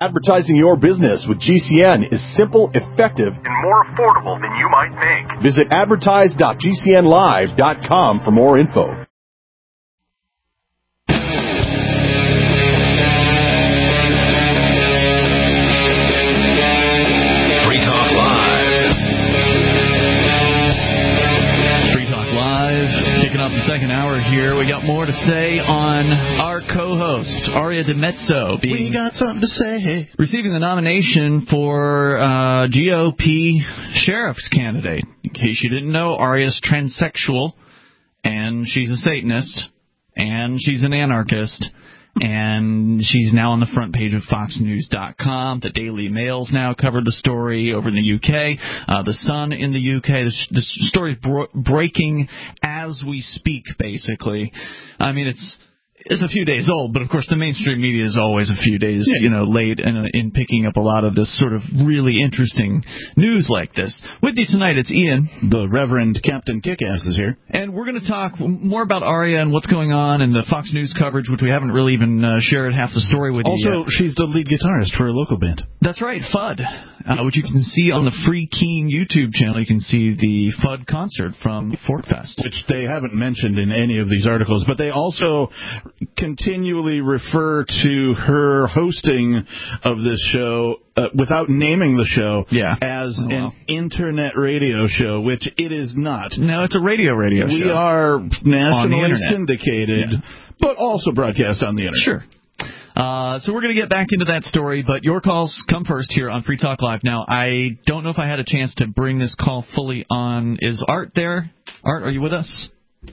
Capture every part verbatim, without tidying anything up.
Advertising your business with G C N is simple, effective, and more affordable than you might think. Visit advertise dot g c n live dot com for more info. Free Talk Live. Free Talk Live. Kicking off the second hour here. We got more to say on our co-host, Aria DiMezzo, being we got something to say. Receiving the nomination for uh, G O P sheriff's candidate. In case you didn't know, Aria's transsexual, and she's a Satanist, and she's an anarchist, and she's now on the front page of fox news dot com. The Daily Mail's now covered the story over in the U K. Uh, the Sun in the U K. The, the story's bro- breaking as we speak, basically. I mean, it's... It's a few days old, but of course the mainstream media is always a few days, you know, late in, in picking up a lot of this sort of really interesting news like this. With you tonight, it's Ian. The Reverend Captain Kickass is here. And we're going to talk more about Aria and what's going on and the Fox News coverage, which we haven't really even uh, shared half the story with also, you yet. Also, she's the lead guitarist for a local band. That's right, Fudd, uh, which you can see on the Free Keen YouTube channel. You can see the Fudd concert from Fort Fest. Which they haven't mentioned in any of these articles, but they also continually refer to her hosting of this show uh, without naming the show yeah. as oh, wow. an internet radio show, which it is not. No, it's a radio radio we show. We are nationally syndicated, yeah. but also broadcast on the internet. Sure. Uh, so we're going to get back into that story, but your calls come first here on Free Talk Live. Now, I don't know if I had a chance to bring this call fully on. Is Art there? Art, are you with us?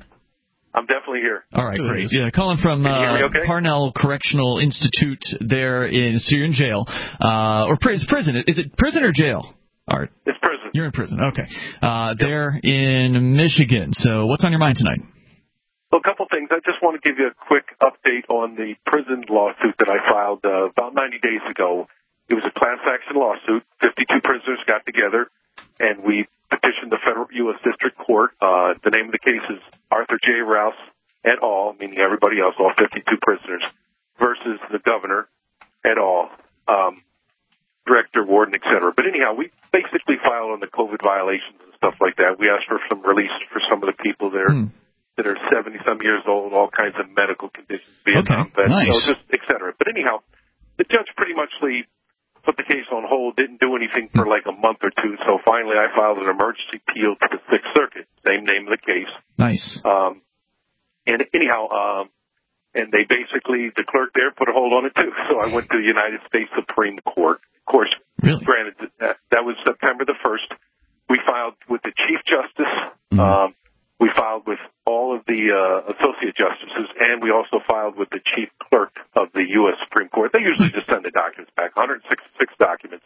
I'm definitely here. All right, great. Yeah, calling from uh, okay? Parnell Correctional Institute there in, so you're in jail. Uh, or prison. prison. Is it prison or jail, Art? It's prison. You're in prison, okay. Uh, yep. There in Michigan. So what's on your mind tonight? Well, a couple things. I just want to give you a quick update on the prison lawsuit that I filed uh, about ninety days ago. It was a class action lawsuit. fifty-two prisoners got together, and we petitioned the federal U S District Court. Uh, the name of the case is Arthur J. Rouse et al., meaning everybody else, all fifty-two prisoners, versus the governor et al., um, director, warden, et cetera. But anyhow, we basically filed on the COVID violations and stuff like that. We asked for some release for some of the people there hmm. that are seventy-some years old, all kinds of medical conditions, Vietnam okay. vets, nice. so just et cetera. But anyhow, the judge pretty much put the case on hold, didn't do anything for like a month or two, so finally I filed an emergency appeal to the Sixth Circuit, same name of the case. Nice. Um, and anyhow, um, and they basically, the clerk there put a hold on it too, so I went to the United States Supreme Court. Of course, really? Granted, that, that was September the first. We filed with the Chief Justice, mm-hmm. um, we filed with all of the uh, associate justices, and we also filed with the chief clerk of the U S Supreme Court. They usually just send the documents back, one hundred sixty-six documents,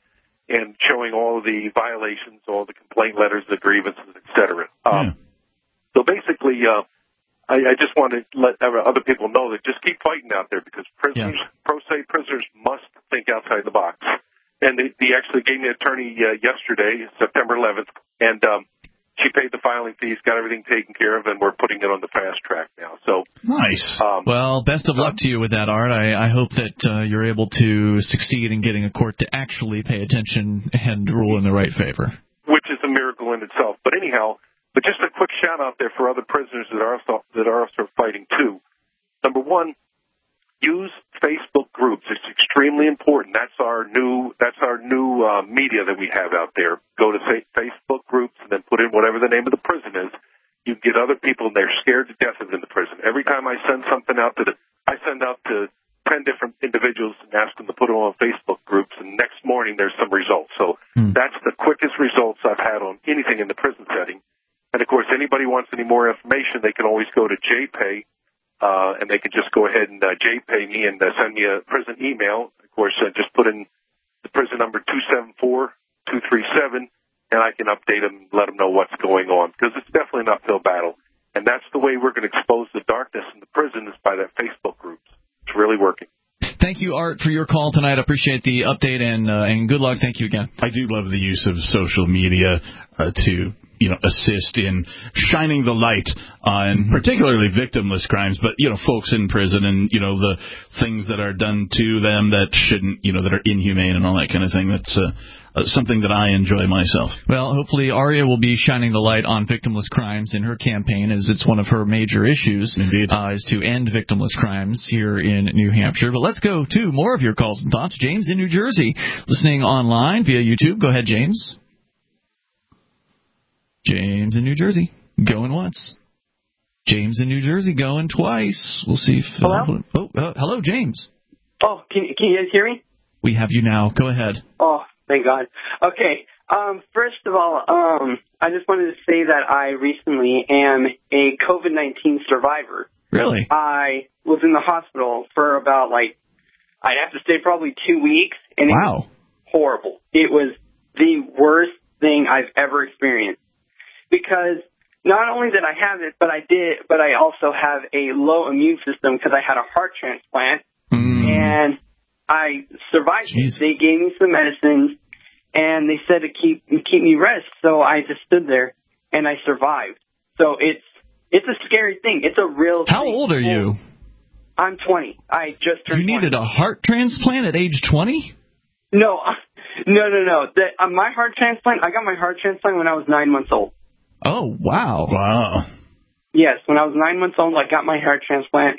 and showing all of the violations, all the complaint letters, the grievances, et cetera. Um, yeah. So basically, uh, I, I just want to let other people know that just keep fighting out there, because prisoners, yeah. pro se prisoners, must think outside the box. And they, they actually gave me an attorney uh, yesterday, September eleventh, and um, she paid the filing fees, got everything taken care of, and we're putting it on the fast track now. So nice. Um, well, best of luck to you with that, Art. I, I hope that uh, you're able to succeed in getting a court to actually pay attention and rule in the right favor. Which is a miracle in itself. But anyhow, but just a quick shout out there for other prisoners that are also, that are also fighting too. Number one, use Facebook groups. It's extremely important. That's our new that's our new uh, media that we have out there. Go to say, Facebook groups and then put in whatever the name of the prison is. You get other people, and they're scared to death of in the prison. Every time I send something out to the, I send out to ten different individuals and ask them to put them on Facebook groups, and next morning there's some results. So hmm. that's the quickest results I've had on anything in the prison setting. And of course, anybody wants any more information, they can always go to JPay. Uh, and they can just go ahead and uh, JPay me and uh, send me a prison email. Of course, uh, just put in the prison number two seven four two three seven, and I can update them and let them know what's going on, because it's definitely an uphill battle. And that's the way we're going to expose the darkness in the prison, is by that Facebook groups. It's really working. Thank you, Art, for your call tonight. I appreciate the update, and uh, and good luck. Thank you again. I do love the use of social media uh, to you know, assist in shining the light on particularly victimless crimes, but, you know, folks in prison and, you know, the things that are done to them that shouldn't, you know, that are inhumane and all that kind of thing. That's uh, uh, something that I enjoy myself. Well, hopefully Aria will be shining the light on victimless crimes in her campaign, as it's one of her major issues. Indeed. Uh, is to end victimless crimes here in New Hampshire. But let's go to more of your calls and thoughts. James in New Jersey, listening online via YouTube. Go ahead, James. James in New Jersey, going once. James in New Jersey, going twice. We'll see if... Hello? Uh, oh, uh, hello, James. Oh, can, can you guys hear me? We have you now. Go ahead. Oh, thank God. Okay. Um, first of all, um, I just wanted to say that I recently am a COVID nineteen survivor. Really? I was in the hospital for about, like, I'd have to stay probably two weeks. And wow. It was horrible. It was the worst thing I've ever experienced. Because not only did I have it, but I did, but I also have a low immune system because I had a heart transplant, mm. and I survived. Jesus. They gave me some medicines, and they said to keep keep me rest. So I just stood there, and I survived. So it's it's a scary thing. It's a real. How thing. old are you? I'm twenty. I just turned. You needed twenty. a heart transplant at age twenty? No, no, no, no. The, uh, my heart transplant. I got my heart transplant when I was nine months old. Oh, wow. Wow. Yes, when I was nine months old, I got my heart transplant,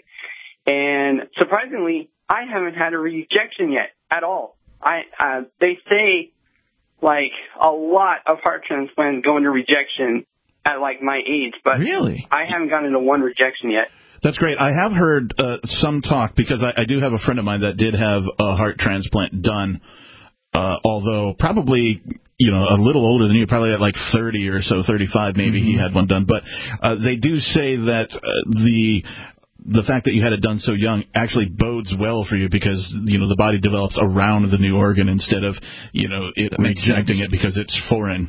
and surprisingly, I haven't had a rejection yet at all. I uh, they say like a lot of heart transplants go into rejection at like my age, but really, I haven't gotten into one rejection yet. That's great. I have heard uh, some talk, because I, I do have a friend of mine that did have a heart transplant done, uh, although probably, you know, a little older than you, probably at like thirty or so, thirty-five maybe, mm-hmm. he had one done. But uh, they do say that uh, the the fact that you had it done so young actually bodes well for you, because, you know, the body develops around the new organ instead of, you know, it rejecting it because it's foreign.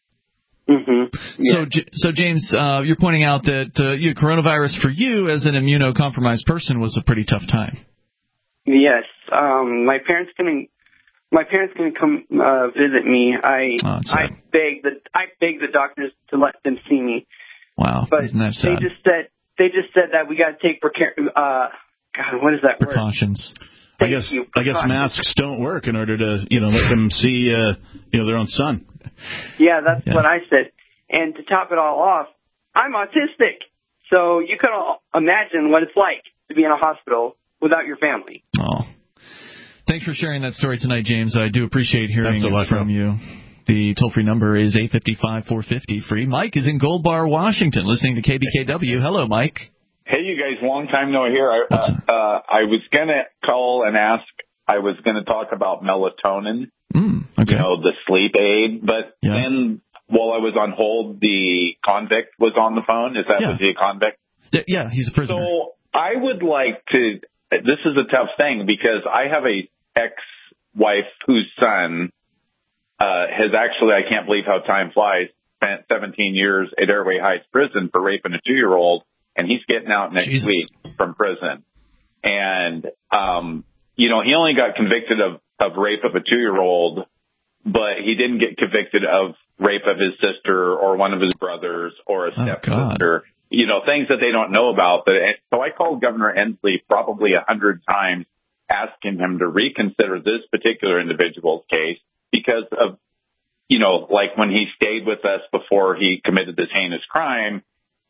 Mm-hmm. Yeah. So, so James, uh, you're pointing out that uh, you, coronavirus for you as an immunocompromised person was a pretty tough time. Yes, um, my parents couldn't. My parents couldn't come uh, visit me. I oh, I begged the I begged the doctors to let them see me. Wow, but isn't that sad? They just said they just said that we got to take preca- uh God, what is that precautions? word? I guess you, I guess masks don't work in order to, you know, let them see uh, you know, their own son. Yeah, that's yeah. what I said. And to top it all off, I'm autistic, so you can imagine what it's like to be in a hospital without your family. Oh. Thanks for sharing that story tonight, James. I do appreciate hearing it from you. The toll-free number is eight five five, four five zero, free. Mike is in Gold Bar, Washington, listening to K B K W. Hello, Mike. Hey, you guys, long time no hear. I, uh, uh, I was going to call and ask, I was going to talk about melatonin, mm, okay. you know, the sleep aid, but yeah. then while I was on hold, the convict was on the phone. Is that yeah. was he a convict? Yeah, he's a prisoner. So I would like to, this is a tough thing, because I have a ex-wife whose son uh, has actually, I can't believe how time flies, spent seventeen years at Airway Heights Prison for raping a two-year-old, and he's getting out next Jesus. week from prison. And, um, you know, he only got convicted of, of rape of a two-year-old, but he didn't get convicted of rape of his sister or one of his brothers or a stepsister. Oh, you know, things that they don't know about. But so I called Governor Inslee probably a hundred times, asking him to reconsider this particular individual's case because of, you know, like when he stayed with us before he committed this heinous crime,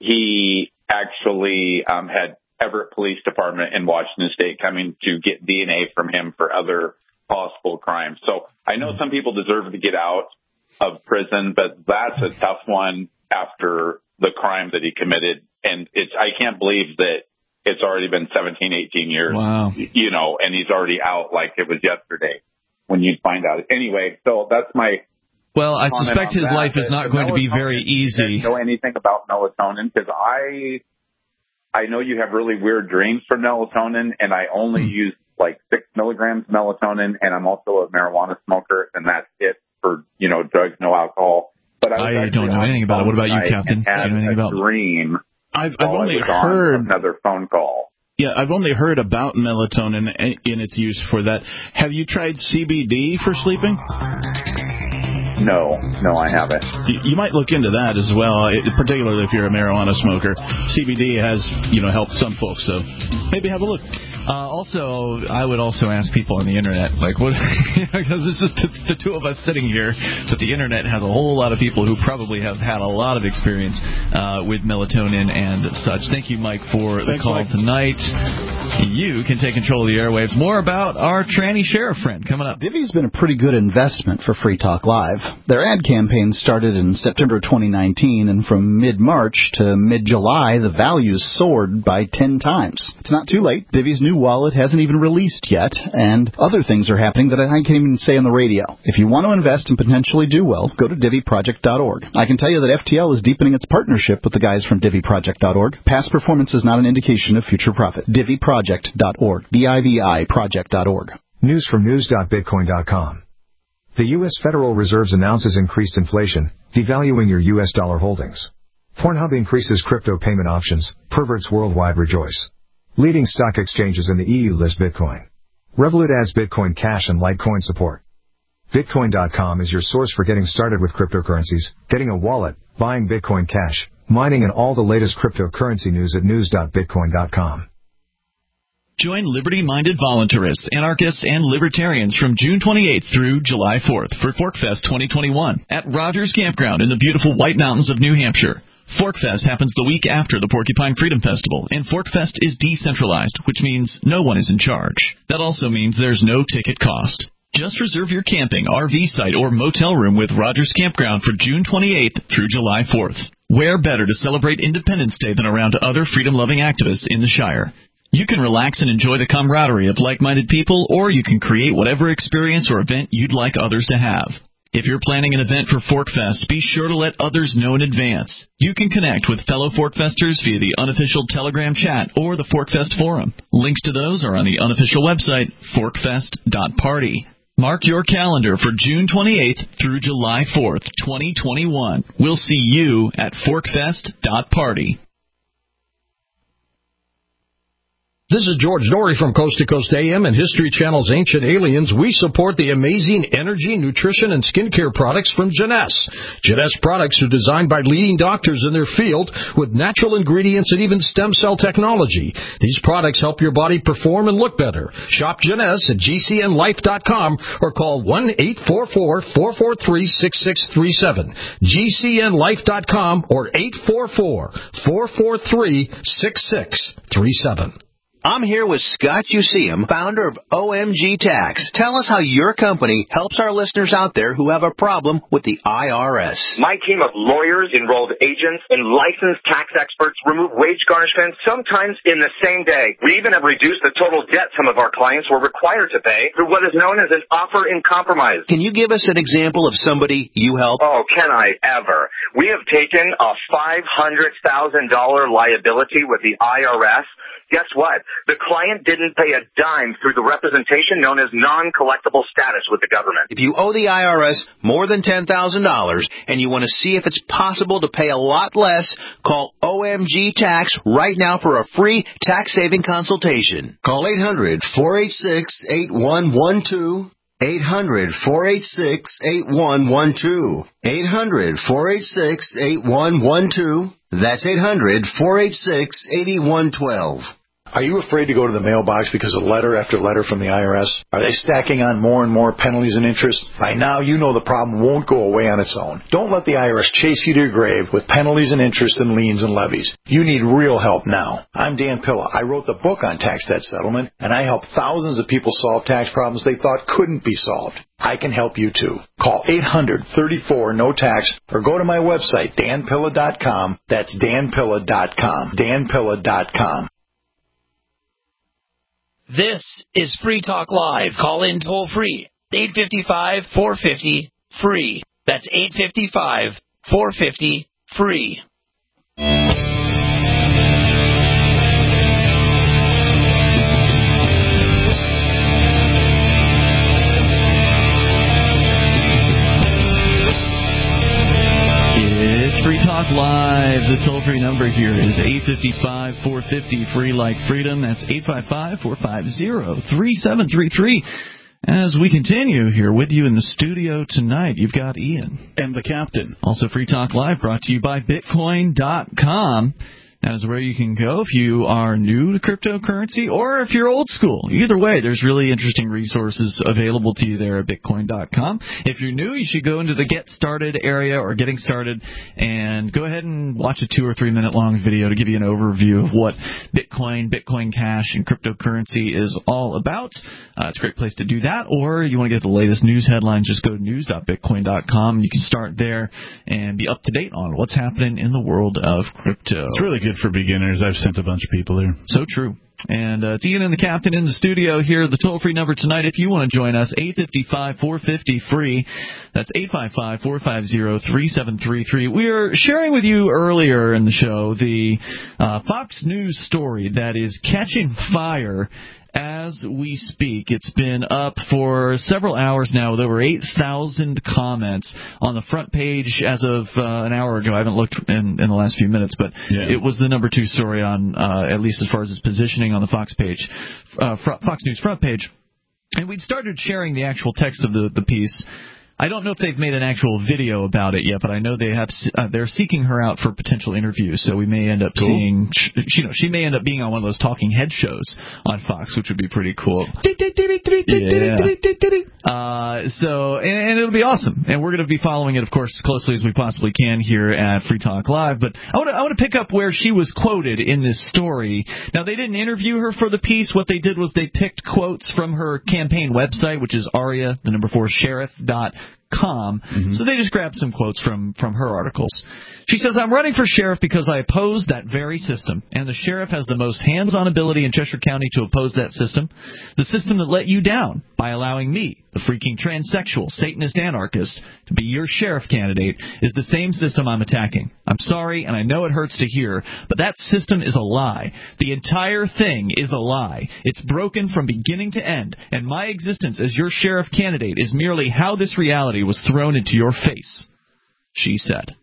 he actually um, had Everett Police Department in Washington State coming to get D N A from him for other possible crimes. So I know some people deserve to get out of prison, but that's a tough one after the crime that he committed. And it's, I can't believe that it's already been seventeen, eighteen years, wow. you know, and he's already out like it was yesterday when you find out. Anyway, so that's my Well, I suspect his that. life is not going to be very easy. Do you know anything about melatonin? Because I, I know you have really weird dreams from melatonin, and I only hmm. use like six milligrams of melatonin, and I'm also a marijuana smoker, and that's it for, you know, drugs, no alcohol. But I, I don't know anything about it. What about you, Captain? I had Do you know anything a about dream. I've, I've only heard another phone call. Yeah, I've only heard about melatonin in its use for that. Have you tried C B D for sleeping? no, no, I haven't. You, you might look into that as well, particularly if you're a marijuana smoker. C B D has, you know, helped some folks, so maybe have a look. Uh, also, I would also ask people on the internet, like, what? Because it's just the two of us sitting here, but the internet has a whole lot of people who probably have had a lot of experience uh, with melatonin and such. Thank you, Mike, for the Thanks, call Mike. tonight. You can take control of the airwaves. More about our tranny sheriff friend coming up. Divvy's been a pretty good investment for Free Talk Live. Their ad campaign started in September twenty nineteen, and from mid-March to mid-July, the values soared by ten times. It's not too late. Divvy's new wallet hasn't even released yet, and other things are happening that I can't even say on the radio. If you want to invest and potentially do well, go to Divvy Project dot org. I can tell you that F T L is deepening its partnership with the guys from Divvy Project dot org. Past performance is not an indication of future profit. Divvy Project dot org. D I V I Project dot org. News from news dot bitcoin dot com. The U S Federal Reserve announces increased inflation, devaluing your U S dollar holdings. Pornhub increases crypto payment options, perverts worldwide rejoice. Leading stock exchanges in the E U list Bitcoin. Revolut adds Bitcoin Cash and Litecoin support. Bitcoin dot com is your source for getting started with cryptocurrencies, getting a wallet, buying Bitcoin Cash, mining, and all the latest cryptocurrency news at news dot bitcoin dot com. Join liberty-minded voluntarists, anarchists, and libertarians from June twenty-eighth through July fourth for ForkFest twenty twenty-one at Rogers Campground in the beautiful White Mountains of New Hampshire. ForkFest happens the week after the Porcupine Freedom Festival, and ForkFest is decentralized, which means no one is in charge. That also means there's no ticket cost. Just reserve your camping, R V site, or motel room with Rogers Campground for June twenty-eighth through July fourth. Where better to celebrate Independence Day than around other freedom-loving activists in the Shire? You can relax and enjoy the camaraderie of like-minded people, or you can create whatever experience or event you'd like others to have. If you're planning an event for ForkFest, be sure to let others know in advance. You can connect with fellow ForkFesters via the unofficial Telegram chat or the ForkFest forum. Links to those are on the unofficial website, forkfest dot party. Mark your calendar for June twenty-eighth through July fourth, twenty twenty-one. We'll see you at forkfest dot party. This is George Norrie from Coast to Coast A M and History Channel's Ancient Aliens. We support the amazing energy, nutrition, and skincare products from Jeunesse. Jeunesse products are designed by leading doctors in their field with natural ingredients and even stem cell technology. These products help your body perform and look better. Shop Jeunesse at G C N life dot com or call one eight four four, four four three, six six three seven. G C N life dot com or eight four four, four four three, six six three seven. I'm here with Scott Useum, founder of O M G Tax. Tell us how your company helps our listeners out there who have a problem with the I R S. My team of lawyers, enrolled agents, and licensed tax experts remove wage garnishments sometimes in the same day. We even have reduced the total debt some of our clients were required to pay through what is known as an offer in compromise. Can you give us an example of somebody you help? Oh, can I ever? We have taken a five hundred thousand dollars liability with the I R S. Guess what? The client didn't pay a dime through the representation known as non-collectible status with the government. If you owe the I R S more than ten thousand dollars and you want to see if it's possible to pay a lot less, call O M G Tax right now for a free tax-saving consultation. Call eight hundred, four eight six, eight one one two. eight hundred, four eight six, eight one one two. eight hundred, four eight six, eight one one two. That's eight hundred, four eight six, eight one one two. Are you afraid to go to the mailbox because of letter after letter from the I R S? Are they stacking on more and more penalties and interest? By now, you know the problem won't go away on its own. Don't let the I R S chase you to your grave with penalties and interest and liens and levies. You need real help now. I'm Dan Pilla. I wrote the book on tax debt settlement, and I help thousands of people solve tax problems they thought couldn't be solved. I can help you too. Call eight hundred, thirty-four, no tax or go to my website, dan pilla dot com. That's dan pilla dot com. dan pilla dot com. This is Free Talk Live. Call in toll free. eight five five, four five zero, free. That's eight five five, four five zero, free. It's Free Talk Live. The toll-free number here is eight five five, four five zero, free like freedom. That's eight five five, four five zero, three seven three three. As we continue here with you in the studio tonight, you've got Ian. And the captain. Also, Free Talk Live brought to you by Bitcoin dot com. That is where you can go if you are new to cryptocurrency or if you're old school. Either way, there's really interesting resources available to you there at Bitcoin dot com. If you're new, you should go into the Get Started area or Getting Started and go ahead and watch a two or three minute long video to give you an overview of what Bitcoin, Bitcoin Cash, and cryptocurrency is all about. Uh, it's a great place to do that. Or you want to get the latest news headlines, just go to news dot bitcoin dot com. You can start there and be up to date on what's happening in the world of crypto. It's really good for beginners. I've sent a bunch of people there. So true. And uh, it's Ian and the Captain in the studio here. The toll-free number tonight, if you want to join us, eight five five, four five zero, free. That's eight five five, four five zero, three seven three three. We are sharing with you earlier in the show the uh, Fox News story that is catching fire as we speak. It's been up for several hours now with over eight thousand comments on the front page as of uh, an hour ago. I haven't looked in, in the last few minutes, but yeah. It was the number two story on, uh, at least as far as its positioning on the Fox page, uh, Fox News front page. And we'd started sharing the actual text of the, the piece. I don't know if they've made an actual video about it yet, but I know they have. Uh, they're seeking her out for potential interviews, so we may end up cool. seeing. You know, she may end up being on one of those talking head shows on Fox, which would be pretty cool. Yeah. Uh, so, and, and it'll be awesome, and we're going to be following it, of course, as closely as we possibly can here at Free Talk Live. But I want to I want to pick up where she was quoted in this story. Now, they didn't interview her for the piece. What they did was they picked quotes from her campaign website, which is Aria, the number four sheriff dot com. Mm-hmm. So they just grabbed some quotes from, from her articles. She says, I'm running for sheriff because I oppose that very system, and the sheriff has the most hands-on ability in Cheshire County to oppose that system. The system that let you down by allowing me, the freaking transsexual, Satanist anarchist, to be your sheriff candidate is the same system I'm attacking. I'm sorry, and I know it hurts to hear, but that system is a lie. The entire thing is a lie. It's broken from beginning to end, and my existence as your sheriff candidate is merely how this reality was thrown into your face, she said.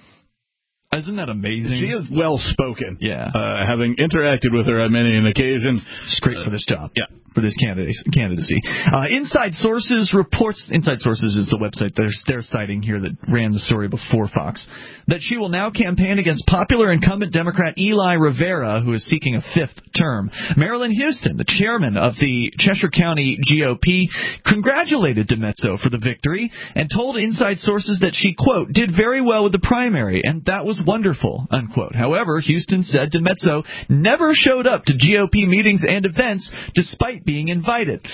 Isn't that amazing? She is well-spoken. Yeah. Uh, having interacted with her on many an occasion. She's great uh, for this job. Yeah. For this candidacy. Uh, Inside Sources reports, Inside Sources is the website they're, they're citing here that ran the story before Fox, that she will now campaign against popular incumbent Democrat Eli Rivera, who is seeking a fifth term. Marilyn Houston, the chairman of the Cheshire County G O P, congratulated DeMezzo for the victory and told Inside Sources that she, quote, did very well with the primary, and that was wonderful, unquote. However, Houston said DeMezzo never showed up to G O P meetings and events despite being invited.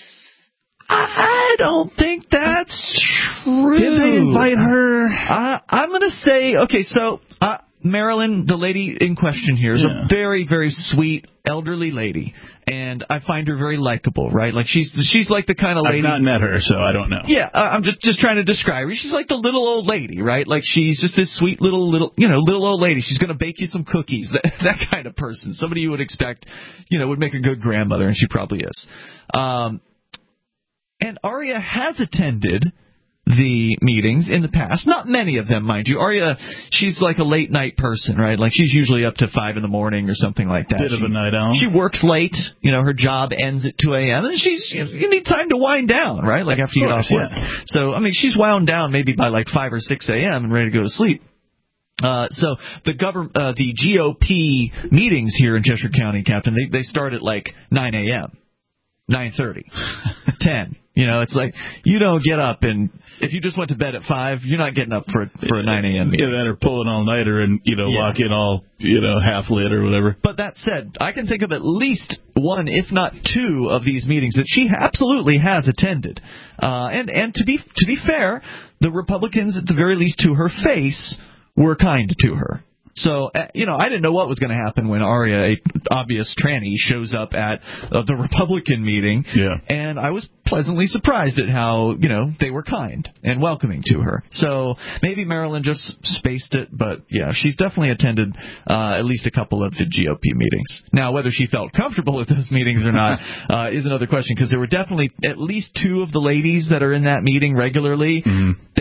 I don't think that's true. Did they invite her? Uh, I'm going to say, okay, so uh, Marilyn, the lady in question here, is yeah. a very, very sweet, elderly lady, and I find her very likable, right? Like, she's she's like the kind of lady... I've not met her, so I don't know. Yeah, uh, I'm just, just trying to describe her. She's like the little old lady, right? Like, she's just this sweet little, little, you know, little old lady. She's going to bake you some cookies, that, that kind of person. Somebody you would expect, you know, would make a good grandmother, and she probably is. Um, and Aria has attended the meetings in the past. Not many of them, mind you. Aria, she's like a late night person, right? Like, she's usually up to five in the morning or something like that. Bit she, of a night owl. She works late. You know, her job ends at two a.m. and she's, you need time to wind down, right? Like, after you get off work. Yeah. So, I mean, she's wound down maybe by like five or six a.m. and ready to go to sleep. Uh, so the government, uh, the G O P meetings here in Cheshire County, Captain, they, they start at like nine a.m., nine thirty, ten. You know, it's like, you don't get up, and if you just went to bed at five, you're not getting up for for a nine a.m. meeting. Yeah, that or pull an all-nighter and, you know, yeah. lock in all, you know, half lit or whatever. But that said, I can think of at least one, if not two, of these meetings that she absolutely has attended. Uh, and and to be to be fair, the Republicans, at the very least to her face, were kind to her. So, uh, you know, I didn't know what was going to happen when Aria, a obvious tranny, shows up at uh, the Republican meeting. Yeah. And I was pleasantly surprised at how, you know, they were kind and welcoming to her. So maybe Marilyn just spaced it, but, yeah, she's definitely attended uh, at least a couple of the G O P meetings. Now, whether she felt comfortable at those meetings or not uh, is another question, because there were definitely at least two of the ladies that are in that meeting regularly. Mm-hmm. They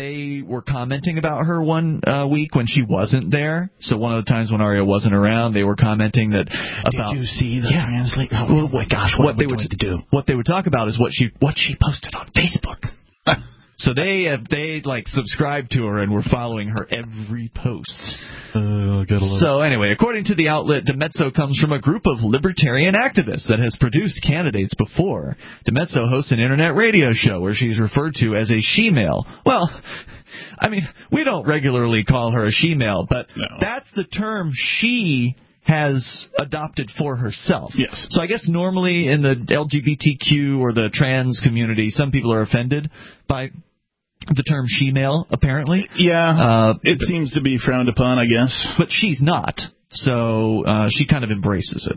were commenting about her one uh, week when she wasn't there. So one of the times when Aria wasn't around, they were commenting that about. Did you see the yeah, translate? Oh, well, my gosh, what, what they would to do? What they would talk about is what she what she posted on Facebook. So they have, they like subscribed to her and were following her every post. Uh, so anyway, according to the outlet, DeMezzo comes from a group of libertarian activists that has produced candidates before. DeMezzo hosts an internet radio show where she's referred to as a she-male. Well, I mean, we don't regularly call her a she-male, but no. That's the term she has adopted for herself. Yes. So I guess normally in the L G B T Q or the trans community, some people are offended by the term she-male, apparently. Yeah, uh, it th- seems to be frowned upon, I guess. But she's not, so uh, she kind of embraces it.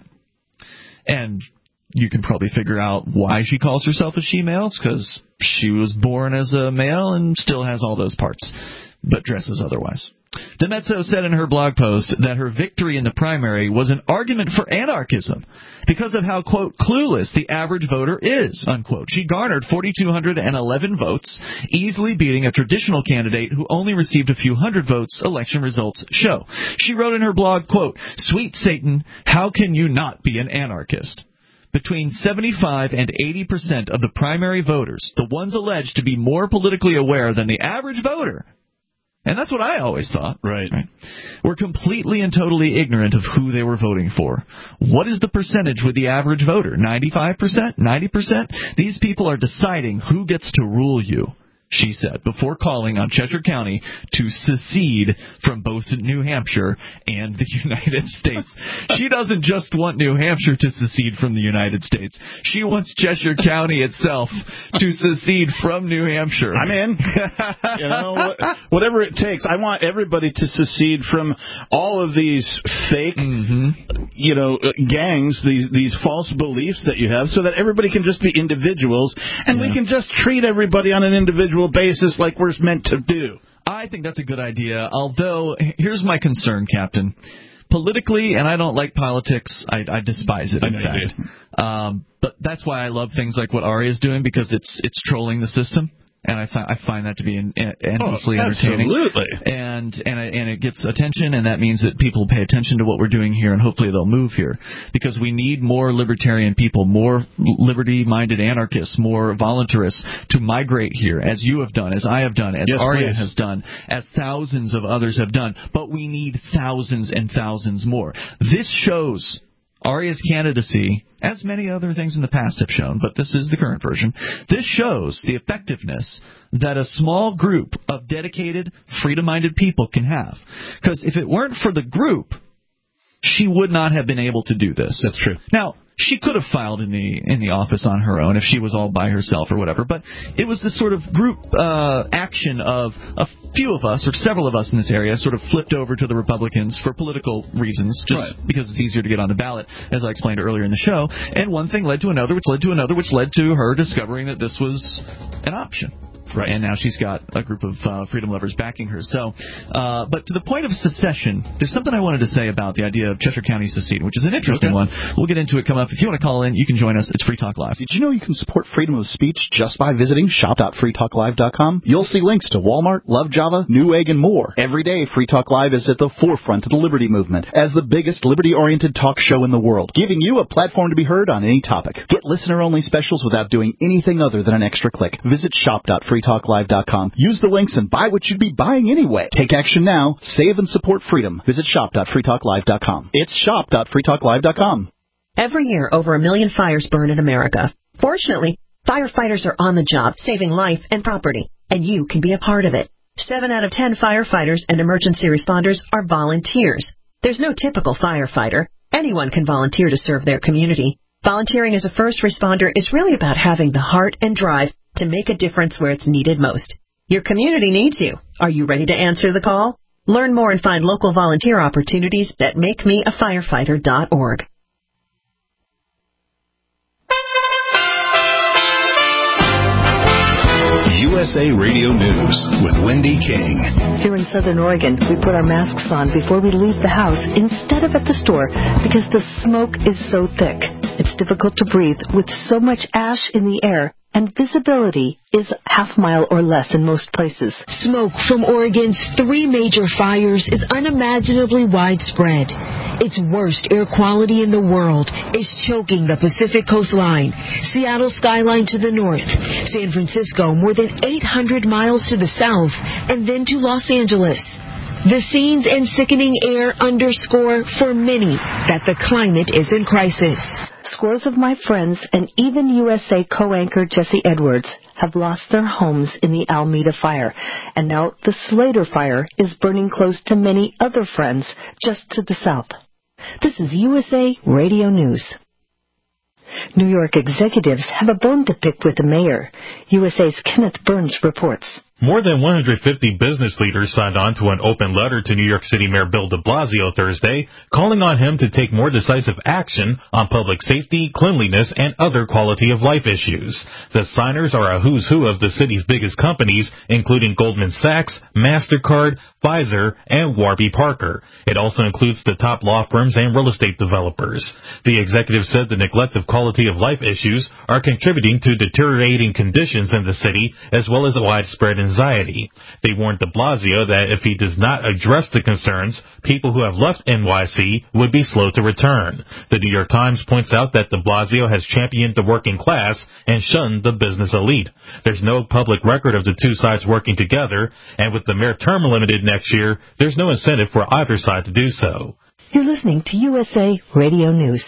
And you can probably figure out why she calls herself a she-male. It's because she was born as a male and still has all those parts, but dresses otherwise. DeMezzo said in her blog post that her victory in the primary was an argument for anarchism because of how, quote, clueless the average voter is, unquote. She garnered four thousand two hundred eleven votes, easily beating a traditional candidate who only received a few hundred votes, election results show. She wrote in her blog, quote, "Sweet Satan, how can you not be an anarchist?" Between seventy-five and eighty percent of the primary voters, the ones alleged to be more politically aware than the average voter, and that's what I always thought. Right. right. We're completely and totally ignorant of who they were voting for. What is the percentage with the average voter? ninety-five percent? ninety percent? These people are deciding who gets to rule you, she said, before calling on Cheshire County to secede from both New Hampshire and the United States. She doesn't just want New Hampshire to secede from the United States. She wants Cheshire County itself to secede from New Hampshire. I'm in. You know, whatever it takes. I want everybody to secede from all of these fake, mm-hmm. you know, gangs, these these false beliefs that you have, so that everybody can just be individuals, and yeah. we can just treat everybody on an individual basis like we're meant to do. I think that's a good idea, although here's my concern, Captain. Politically, and I don't like politics, I, I despise it, in fact. Um, but that's why I love things like what Aria is doing, because it's it's trolling the system. And I, fi- I find that to be an, endlessly oh, entertaining. Absolutely. And and and it gets attention, and that means that people pay attention to what we're doing here, and hopefully they'll move here. Because we need more libertarian people, more liberty-minded anarchists, more voluntarists to migrate here, as you have done, as I have done, as yes, Aria please. has done, as thousands of others have done. But we need thousands and thousands more. This shows Aria's candidacy, as many other things in the past have shown, but this is the current version. This shows the effectiveness that a small group of dedicated, freedom-minded people can have. Because if it weren't for the group, she would not have been able to do this. That's true. Now, she could have filed in the in the office on her own if she was all by herself or whatever, but it was this sort of group uh, action of a few of us, or several of us in this area, sort of flipped over to the Republicans for political reasons, just right. because it's easier to get on the ballot, as I explained earlier in the show. And one thing led to another, which led to another, which led to her discovering that this was an option. Right. And now she's got a group of uh, freedom lovers backing her. So, uh, but to the point of secession, there's something I wanted to say about the idea of Cheshire County seceding, which is an interesting okay. one. We'll get into it coming up. If you want to call in, you can join us. It's Free Talk Live. Did you know you can support freedom of speech just by visiting shop dot free talk live dot com? You'll see links to Walmart, Love Java, Newegg, and more. Every day, Free Talk Live is at the forefront of the liberty movement as the biggest liberty-oriented talk show in the world, giving you a platform to be heard on any topic. Get listener-only specials without doing anything other than an extra click. Visit shop dot free talk live dot com. Use the links and buy what you'd be buying anyway. Take action now. Save and support freedom. Visit shop dot free talk live dot com. It's shop dot free talk live dot com. Every year, over a million fires burn in America. Fortunately, firefighters are on the job, saving life and property, and you can be a part of it. Seven out of ten firefighters and emergency responders are volunteers. There's no typical firefighter. Anyone can volunteer to serve their community. Volunteering as a first responder is really about having the heart and drive to make a difference where it's needed most. Your community needs you. Are you ready to answer the call? Learn more and find local volunteer opportunities at make me a firefighter dot org. U S A Radio News with Wendy King. Here in Southern Oregon, we put our masks on before we leave the house instead of at the store because the smoke is so thick. It's difficult to breathe with so much ash in the air, and visibility is half mile or less in most places. Smoke from Oregon's three major fires is unimaginably widespread. Its worst air quality in the world is choking the Pacific coastline, Seattle skyline to the north, San Francisco more than eight hundred miles to the south, and then to Los Angeles. The scenes and sickening air underscore for many that the climate is in crisis. Scores of my friends and even U S A co-anchor Jesse Edwards have lost their homes in the Alameda fire, and now the Slater fire is burning close to many other friends just to the south. This is U S A Radio News. New York executives have a bone to pick with the mayor. U S A's Kenneth Burns reports. More than one hundred fifty business leaders signed on to an open letter to New York City Mayor Bill de Blasio Thursday, calling on him to take more decisive action on public safety, cleanliness, and other quality of life issues. The signers are a who's who of the city's biggest companies, including Goldman Sachs, MasterCard, Pfizer, and Warby Parker. It also includes the top law firms and real estate developers. The executive said the neglect of quality of life issues are contributing to deteriorating conditions in the city, as well as widespread anxiety. They warned de Blasio that if he does not address the concerns, people who have left N Y C would be slow to return. The New York Times points out that de Blasio has championed the working class and shunned the business elite. There's no public record of the two sides working together, and with the mayor term limited next year, there's no incentive for either side to do so. You're listening to U S A Radio News.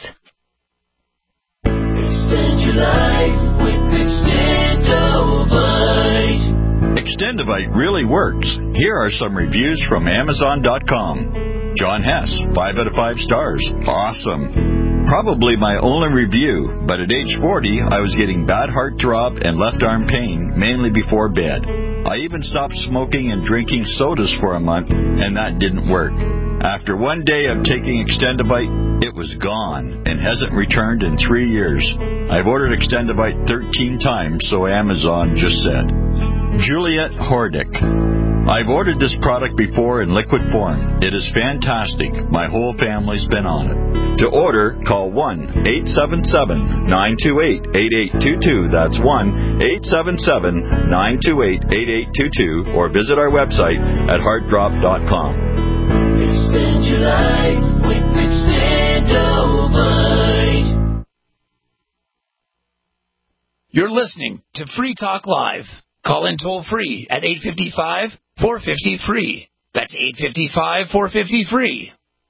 Extend your life with Extendovite. Extendovite really works. Here are some reviews from Amazon dot com. John Hess, five out of five stars. Awesome. Probably my only review, but at age forty, I was getting bad heart drop and left arm pain, mainly before bed. I even stopped smoking and drinking sodas for a month, and that didn't work. After one day of taking Extendovite, it was gone and hasn't returned in three years. I've ordered Extendovite thirteen times, so Amazon just said. Juliet Hordick. I've ordered this product before in liquid form. It is fantastic. My whole family's been on it. To order, call one eight seven seven, nine two eight, eight eight two two. That's one eight seven seven, nine two eight, eight eight two two, or visit our website at heart drop dot com. Extend your life with Extendovite. You're listening to Free Talk Live. Call in toll free at eight five five, four five zero, free. That's eight five five, four five zero, free.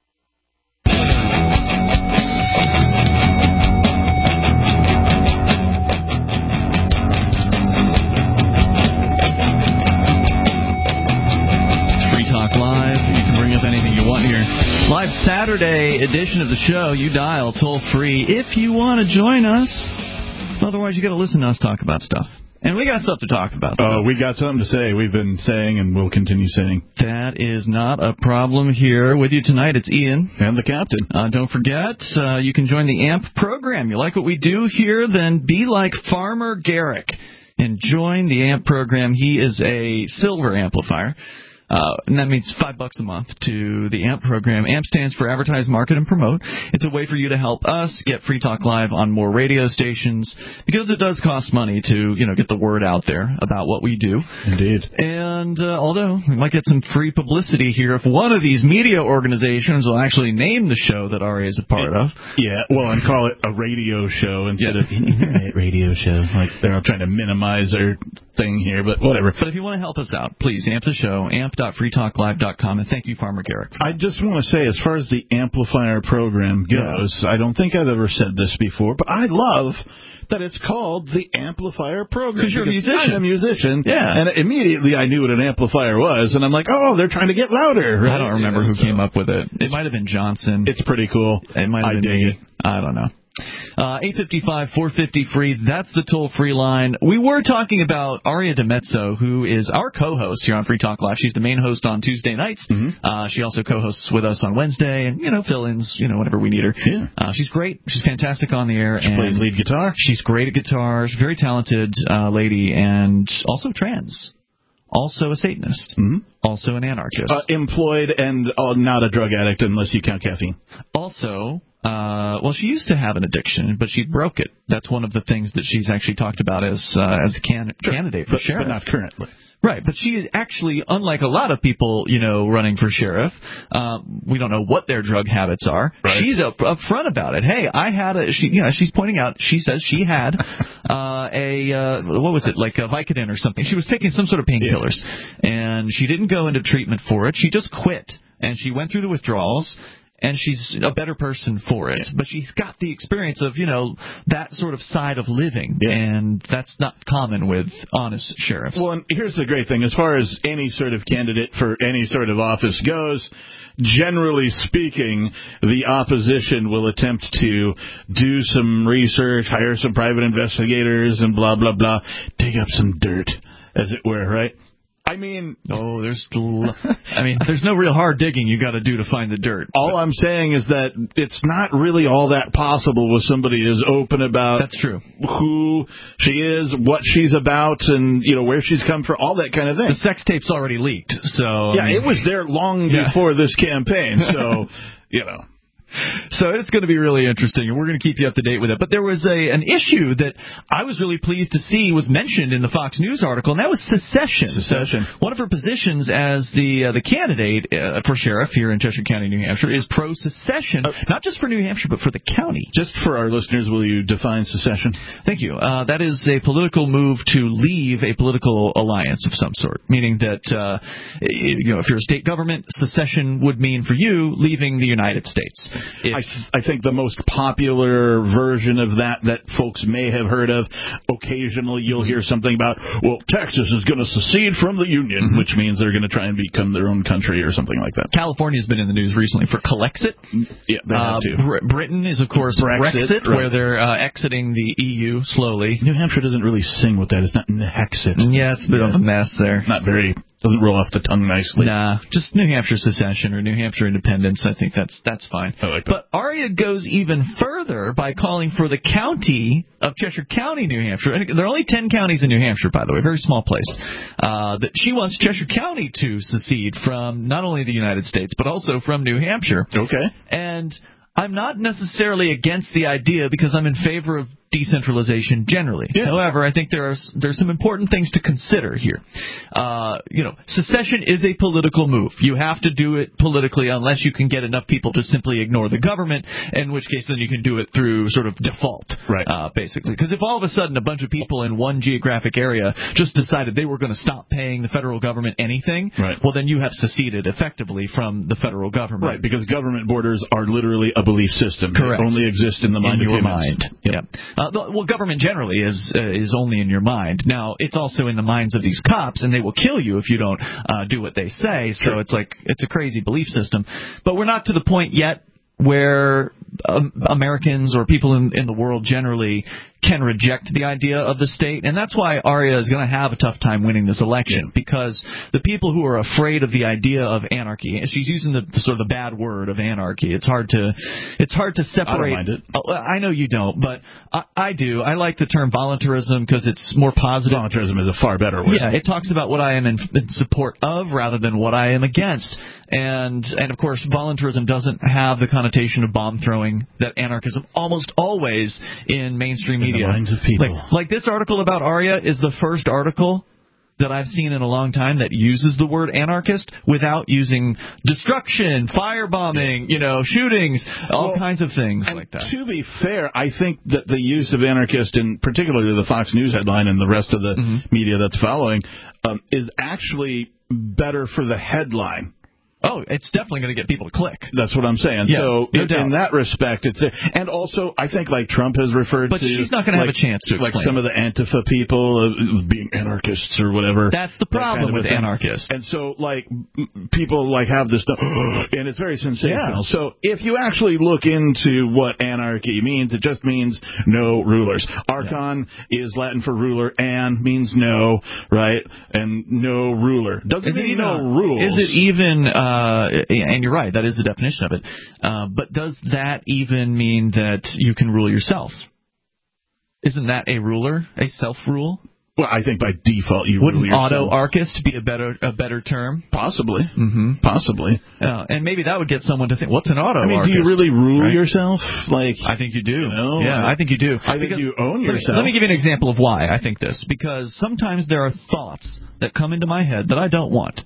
Free Talk Live. You can bring up anything you want here. Live Saturday edition of the show. You dial toll free if you want to join us. Otherwise, you got to listen to us talk about stuff. And we got stuff to talk about. Oh, uh, we got something to say. We've been saying and we'll continue saying. That is not a problem here. With you tonight, it's Ian. And the captain. Uh, don't forget, uh, you can join the A M P program. You like what we do here? Then be like Farmer Garrick and join the A M P program. He is a silver amplifier. Uh, and that means five bucks a month to the A M P program. A M P stands for Advertise, Market, and Promote. It's a way for you to help us get Free Talk Live on more radio stations, because it does cost money to, you know, get the word out there about what we do. Indeed. And uh, although we might get some free publicity here if one of these media organizations will actually name the show that Ari is a part of. Yeah, well, and call it a radio show instead yeah. of internet radio show. Like they're trying to minimize their thing here, but whatever. But if you want to help us out, please amp the show, amp dot free talk live dot com, and thank you, Farmer Garrick. I just want to say, as far as the amplifier program goes, yeah. I don't think I've ever said this before, but I love that it's called the amplifier program. Because you're a musician. I'm a musician. Yeah. And immediately I knew what an amplifier was, and I'm like, oh, they're trying to get louder. Right? I don't remember yeah, who so. came up with it. It might have been Johnson. It's pretty cool. It might have I been dig me. it. I don't know. Uh, eight five five, four five zero, free. That's the toll-free line. We were talking about Aria DiMezzo, who is our co-host here on Free Talk Live. She's the main host on Tuesday nights. Mm-hmm. Uh, she also co-hosts with us on Wednesday, and, you know, fill-ins, you know, whenever we need her. Yeah. Uh, she's great. She's fantastic on the air. She and plays lead guitar. She's great at guitar. She's a very talented uh, lady, and also trans. Also a Satanist. Mm-hmm. Also an anarchist. Uh, employed and uh, not a drug addict unless you count caffeine. Also Uh, well, she used to have an addiction, but she broke it. That's one of the things that she's actually talked about as uh, as a can- sure. candidate for but, sheriff. But not currently. Right, but she actually, unlike a lot of people, you know, running for sheriff, um, we don't know what their drug habits are. Right. She's up, up front about it. Hey, I had a, she, you know, she's pointing out, she says she had uh, a, uh, what was it, like a Vicodin or something. She was taking some sort of painkillers, yeah. and she didn't go into treatment for it. She just quit, and she went through the withdrawals. And she's a better person for it. But she's got the experience of, you know, that sort of side of living. Yeah. And that's not common with honest sheriffs. Well, and here's the great thing. As far as any sort of candidate for any sort of office goes, generally speaking, the opposition will attempt to do some research, hire some private investigators, and blah, blah, blah, dig up some dirt, as it were, right? I mean, oh, there's, I mean, there's no real hard digging you got to do to find the dirt. All but. I'm saying is that it's not really all that possible with somebody as open about. That's true. Who she is, what she's about, and you know where she's come from, all that kind of thing. The sex tape's already leaked, so yeah, I mean, it was there long yeah. before this campaign. So you know. So it's going to be really interesting, and we're going to keep you up to date with it. But there was a an issue that I was really pleased to see was mentioned in the Fox News article, and that was secession. Secession. So one of her positions as the uh, the candidate uh, for sheriff here in Cheshire County, New Hampshire, is pro-secession, uh, not just for New Hampshire, but for the county. Just for our listeners, will you define secession? Thank you. Uh, that is a political move to leave a political alliance of some sort, meaning that uh, you know if you're a state government, secession would mean for you leaving the United States. I, th- I think the most popular version of that that folks may have heard of, occasionally you'll hear something about, well, Texas is going to secede from the Union, mm-hmm. which means they're going to try and become their own country or something like that. California's been in the news recently for Calexit. Yeah, they have uh, to. Br- Britain is, of course, Brexit, Brexit right. where they're uh, exiting the E U slowly. New Hampshire doesn't really sing with that. It's not Nexit. Yeah, it's a bit yeah, of a mess there. Not very... Doesn't roll off the tongue nicely. Nah, just New Hampshire secession or New Hampshire independence. I think that's that's fine. I like that. But Aria goes even further by calling for the county of Cheshire County, New Hampshire. And there are only ten counties in New Hampshire, by the way, very small place. Uh, that she wants Cheshire County to secede from not only the United States but also from New Hampshire. Okay. And I'm not necessarily against the idea because I'm in favor of decentralization generally. Yeah. However, I think there are there's some important things to consider here. Uh, you know, secession is a political move. You have to do it politically unless you can get enough people to simply ignore the government, in which case then you can do it through sort of default, right? Uh, basically, because if all of a sudden a bunch of people in one geographic area just decided they were going to stop paying the federal government anything, right. well then you have seceded effectively from the federal government, right? Because government borders are literally a belief system. Correct. They only exist in the mind in of your humans. mind. Yep. Yeah. Uh, well, government generally is uh, is only in your mind. Now, it's also in the minds of these cops, and they will kill you if you don't uh, do what they say. So sure. it's like it's a crazy belief system. But we're not to the point yet where um, Americans or people in, in the world generally can reject the idea of the state, and that's why Aria is going to have a tough time winning this election, yeah. because the people who are afraid of the idea of anarchy, and she's using the, the sort of the bad word of anarchy. It's hard to it's hard to separate. I don't mind it. I know you don't, but I, I do. I like the term voluntarism because it's more positive. Voluntarism is a far better word. Yeah, it talks about what I am in, in support of rather than what I am against, and and of course voluntarism doesn't have the connotation of bomb throwing that anarchism almost always in mainstream media. In the minds of people. Like, like this article about Aria is the first article that I've seen in a long time that uses the word anarchist without using destruction, firebombing, you know, shootings, all well, kinds of things like that. To be fair, I think that the use of anarchist, and particularly the Fox News headline and the rest of the mm-hmm. media that's following, um, is actually better for the headline. Oh, it's definitely going to get people to click. That's what I'm saying. Yeah, so no in, doubt. in that respect, it's a, and also I think like Trump has referred but to, she's not going to like, have a chance to like explain some it. of the Antifa people uh, being anarchists or whatever. That's the problem kind of with anarchists. And so like m- people like have this stuff, and it's very sensational. Yeah. So if you actually look into what anarchy means, it just means no rulers. Archon yeah. is Latin for ruler, and means no, right? And no ruler doesn't is mean even, no rules. Is it even? Uh, and you're right, that is the definition of it. Uh, but does that even mean that you can rule yourself? Isn't that a ruler, a self-rule? Well, I think by default you Wouldn't rule yourself. auto-archist be a better a better term? Possibly. Mm-hmm. Possibly. Uh, and maybe that would get someone to think, what's an auto-archist? I mean, do you really rule right? yourself? Like, I think you do. You know, yeah, I think you do. I think because, you own yourself. Let me, let me give you an example of why I think this. Because sometimes there are thoughts that come into my head that I don't want.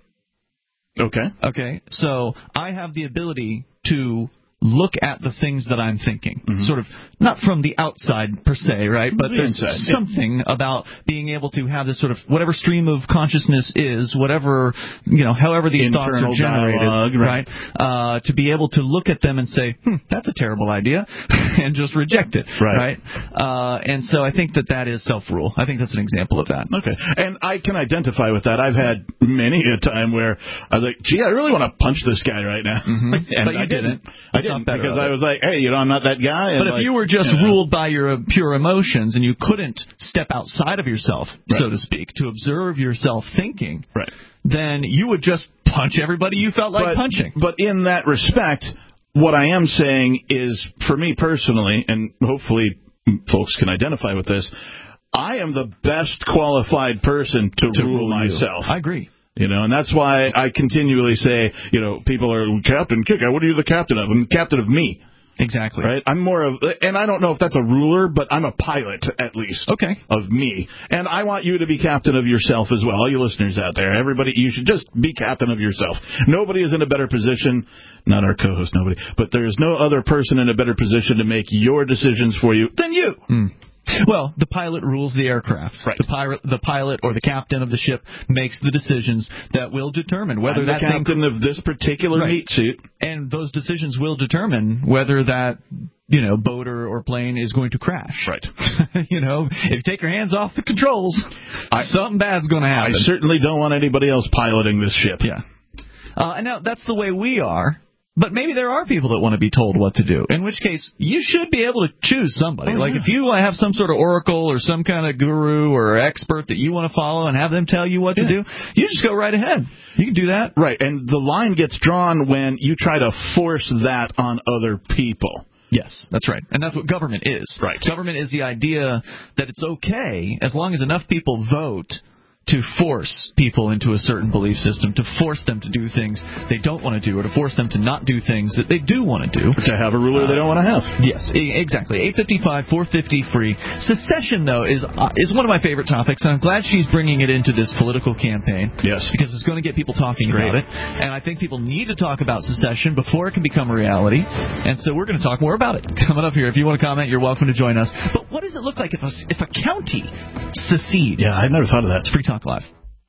Okay. Okay. So I have the ability to look at the things that I'm thinking, mm-hmm. sort of not from the outside per se, right? But the there's inside. something about being able to have this sort of whatever stream of consciousness is, whatever, you know, however these Internal thoughts are generated, dialogue, right? right? Uh, to be able to look at them and say, hmm, that's a terrible idea, and just reject it, right? right? Uh, and so I think that that is self-rule. I think that's an example of that. Okay. And I can identify with that. I've had many a time where I was like, gee, I really want to punch this guy right now. Mm-hmm. and but you I didn't. didn't. I didn't because I was like, hey, you know, I'm not that guy. But and if like, you were just you know, ruled by your uh, pure emotions and you couldn't step outside of yourself, right. so to speak, to observe yourself thinking, right. then you would just punch everybody you felt like but, punching. But in that respect, what I am saying is, for me personally, and hopefully folks can identify with this, I am the best qualified person to, to rule, rule myself. You. I agree. You know, and that's why I continually say, you know, people are, Captain Kickout, what are you the captain of? I'm the captain of me. Exactly. Right? I'm more of, and I don't know if that's a ruler, but I'm a pilot, at least. Okay. Of me. And I want you to be captain of yourself as well. All you listeners out there, everybody, you should just be captain of yourself. Nobody is in a better position, not our co-host, nobody, but there's no other person in a better position to make your decisions for you than you. Hmm. Well, the pilot rules the aircraft. Right. The pilot, the pilot or the captain of the ship makes the decisions that will determine whether I'm that the captain thing, of this particular right. meat suit. And those decisions will determine whether that, you know, boat or, or plane is going to crash. Right. You know, if you take your hands off the controls, I, something bad's going to happen. I certainly don't want anybody else piloting this ship. Yeah. Uh, and now that's the way we are. But maybe there are people that want to be told what to do, in which case you should be able to choose somebody. Oh, like yeah. if you have some sort of oracle or some kind of guru or expert that you want to follow and have them tell you what yeah. to do, you just go right ahead. You can do that. Right, and the line gets drawn when you try to force that on other people. Yes, that's right. And that's what government is. Right. Government is the idea that it's okay as long as enough people vote to force people into a certain belief system, to force them to do things they don't want to do, or to force them to not do things that they do want to do. To have a ruler uh, they don't want to have. Yes, e- exactly. eight fifty-five, four fifty, free. Secession, though, is uh, is one of my favorite topics, and I'm glad she's bringing it into this political campaign. Yes. Because it's going to get people talking about it. And I think people need to talk about secession before it can become a reality. And so we're going to talk more about it coming up here. If you want to comment, you're welcome to join us. But what does it look like if a, if a county secedes? Yeah, I never thought of that. It's Free Talk Live.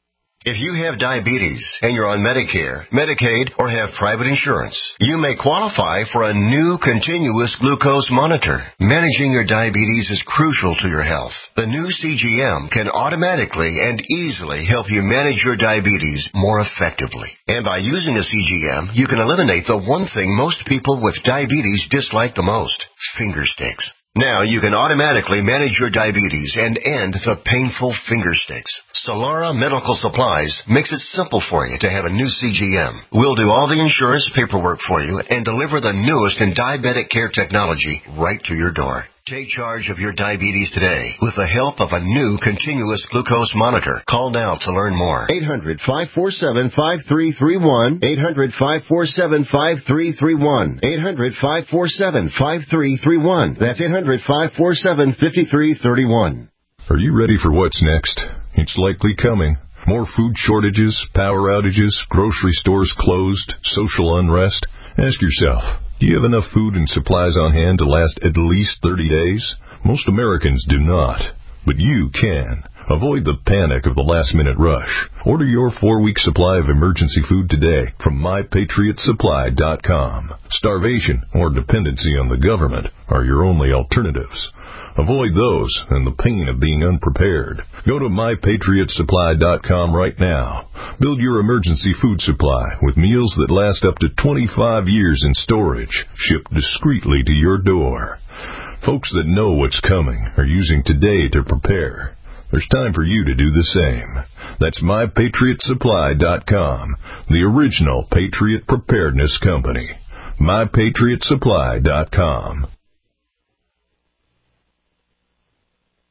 If you have diabetes and you're on Medicare, Medicaid, or have private insurance, you may qualify for a new continuous glucose monitor. Managing your diabetes is crucial to your health. The new C G M can automatically and easily help you manage your diabetes more effectively. And by using a C G M, you can eliminate the one thing most people with diabetes dislike the most, finger sticks. Now you can automatically manage your diabetes and end the painful finger sticks. Solara Medical Supplies makes it simple for you to have a new C G M. We'll do all the insurance paperwork for you and deliver the newest in diabetic care technology right to your door. Take charge of your diabetes today with the help of a new continuous glucose monitor. Call now to learn more. eight hundred, five four seven, five three three one. eight hundred, five four seven, five three three one. eight hundred, five four seven, five three three one. That's eight hundred, five four seven, five three three one. Are you ready for what's next? It's likely coming. More food shortages, power outages, grocery stores closed, social unrest. Ask yourself, do you have enough food and supplies on hand to last at least thirty days? Most Americans do not, but you can. Avoid the panic of the last-minute rush. Order your four-week supply of emergency food today from my patriot supply dot com. Starvation or dependency on the government are your only alternatives. Avoid those and the pain of being unprepared. Go to my patriot supply dot com right now. Build your emergency food supply with meals that last up to twenty-five years in storage, shipped discreetly to your door. Folks that know what's coming are using today to prepare. There's time for you to do the same. That's my patriot supply dot com, the original Patriot Preparedness Company. my patriot supply dot com.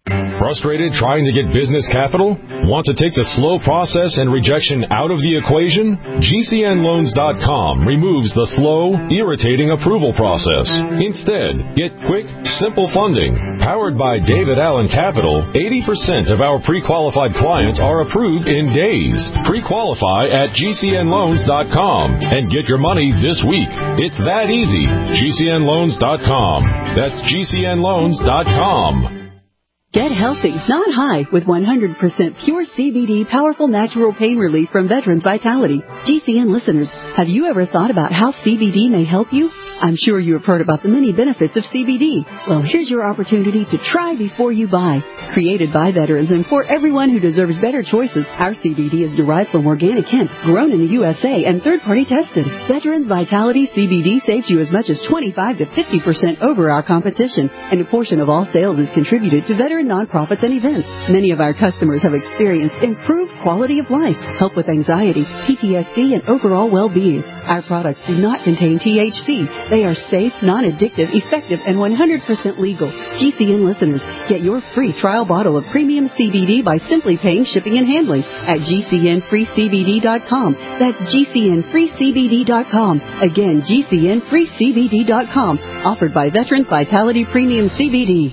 Frustrated trying to get business capital? Want to take the slow process and rejection out of the equation? G C N loans dot com removes the slow, irritating approval process. Instead, get quick, simple funding. Powered by David Allen Capital, eighty percent of our pre-qualified clients are approved in days. Pre-qualify at G C N loans dot com and get your money this week. It's that easy. G C N loans dot com. That's G C N loans dot com. Get healthy, not high, with one hundred percent pure C B D powerful natural pain relief from Veterans Vitality. G C N listeners, have you ever thought about how C B D may help you? I'm sure you have heard about the many benefits of C B D. Well, here's your opportunity to try before you buy. Created by veterans and for everyone who deserves better choices, our C B D is derived from organic hemp, grown in the U S A, and third-party tested. Veterans Vitality C B D saves you as much as twenty-five to fifty percent over our competition, and a portion of all sales is contributed to veteran nonprofits and events. Many of our customers have experienced improved quality of life, help with anxiety, P T S D, and overall well-being. Our products do not contain T H C. They are safe, non-addictive, effective, and one hundred percent legal. G C N listeners, get your free trial bottle of premium C B D by simply paying shipping and handling at G C N free C B D dot com. That's G C N free C B D dot com. Again, G C N free C B D dot com. Offered by Veterans Vitality Premium C B D.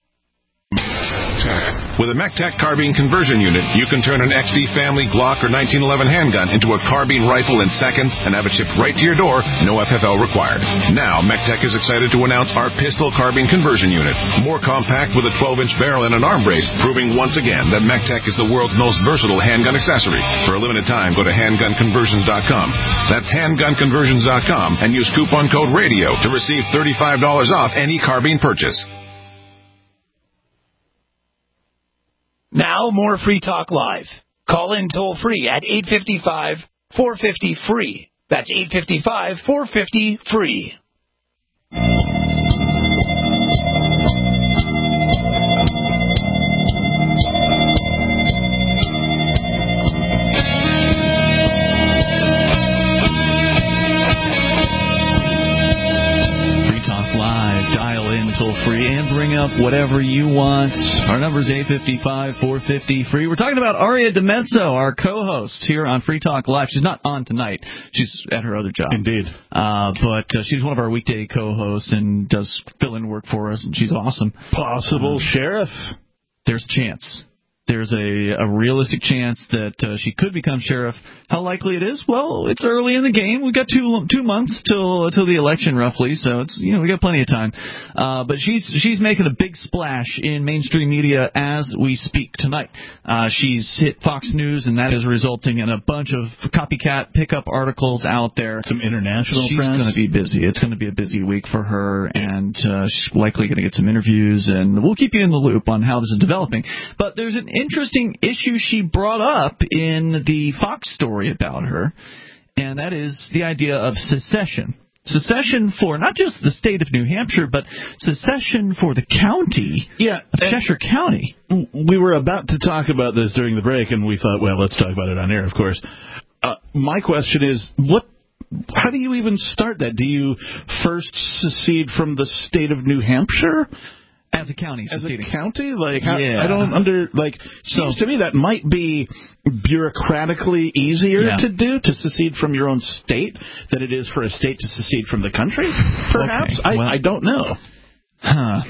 With a MECTEC carbine conversion unit, you can turn an X D family Glock or nineteen eleven handgun into a carbine rifle in seconds and have it shipped right to your door, no F F L required. Now, MECTEC is excited to announce our pistol carbine conversion unit. More compact with a twelve inch barrel and an arm brace, proving once again that MECTEC is the world's most versatile handgun accessory. For a limited time, go to handgun conversions dot com. That's handgun conversions dot com and use coupon code RADIO to receive thirty-five dollars off any carbine purchase. Now, more Free Talk Live. Call in toll-free at eight five five, four five zero, free. That's eight five five, four five zero, free. Free and bring up whatever you want. Our number is eight five five, four five zero, free. We're talking about Aria DiMezzo, our co-host here on Free Talk Live. She's not on tonight. She's at her other job. Indeed. Uh, but uh, she's one of our weekday co-hosts and does fill-in work for us, and she's awesome. Possible um, sheriff? There's a chance. There's a, a realistic chance that uh, she could become sheriff. How likely it is? Well, it's early in the game. We've got two two months till till the election, roughly. So it's you know we got plenty of time. Uh, but she's she's making a big splash in mainstream media as we speak tonight. Uh, she's hit Fox News, and that is resulting in a bunch of copycat pickup articles out there. Some international she's press. She's going to be busy. It's going to be a busy week for her, and uh, she's likely going to get some interviews, and we'll keep you in the loop on how this is developing. But there's an interesting issue she brought up in the Fox story about her, and that is the idea of secession. Secession for not just the state of New Hampshire, but secession for the county yeah, of Cheshire County. We were about to talk about this during the break, and we thought, well, let's talk about it on air, of course. Uh, my question is, what? How do you even start that? Do you first secede from the state of New Hampshire? As a county, as seceding. a county, like how, yeah. I don't under like. So, seems to me that might be bureaucratically easier yeah. to do to secede from your own state than it is for a state to secede from the country. Perhaps okay. well, I, I don't know. Huh.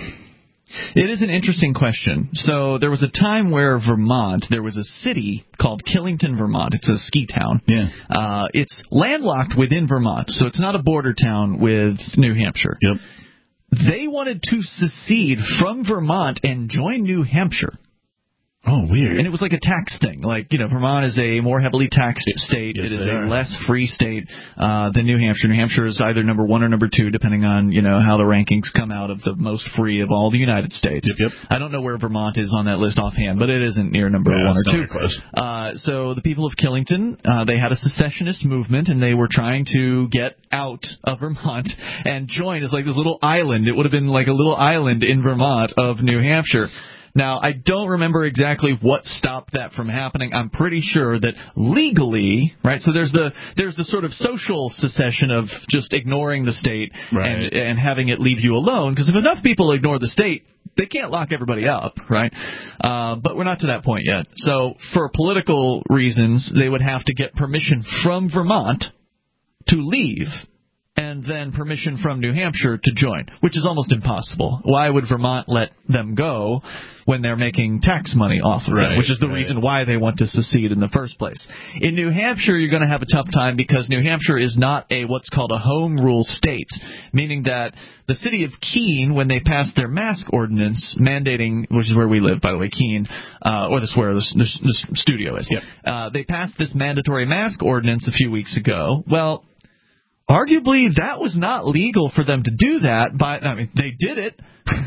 It is an interesting question. So there was a time where Vermont, there was a city called Killington, Vermont. It's a ski town. Yeah. Uh, it's landlocked within Vermont, so it's not a border town with New Hampshire. Yep. They wanted to secede from Vermont and join New Hampshire. Oh, weird. And it was like a tax thing. Like, you know, Vermont is a more heavily taxed state. Yes, it is a are. less free state uh, than New Hampshire. New Hampshire is either number one or number two, depending on, you know, how the rankings come out of the most free of all the United States. Yep, yep. I don't know where Vermont is on that list offhand, but it isn't near number yeah, one or two. Close. Uh, so the people of Killington, uh, they had a secessionist movement, and they were trying to get out of Vermont and join. It's like this little island. It would have been like a little island in Vermont of New Hampshire. Now, I don't remember exactly what stopped that from happening. I'm pretty sure that legally, right, so there's the there's the sort of social secession of just ignoring the state right. and, and having it leave you alone, because if enough people ignore the state, they can't lock everybody up, right? Uh, but we're not to that point yet. So for political reasons, they would have to get permission from Vermont to leave, and then permission from New Hampshire to join, which is almost impossible. Why would Vermont let them go when they're making tax money off of right, it, which is the right. reason why they want to secede in the first place. In New Hampshire, you're going to have a tough time because New Hampshire is not a what's called a home rule state, meaning that the city of Keene, when they passed their mask ordinance mandating, which is where we live, by the way, Keene, uh, or that's where the, the, the studio is, yep. uh, they passed this mandatory mask ordinance a few weeks ago. Well, arguably, that was not legal for them to do that. By I mean, they did it,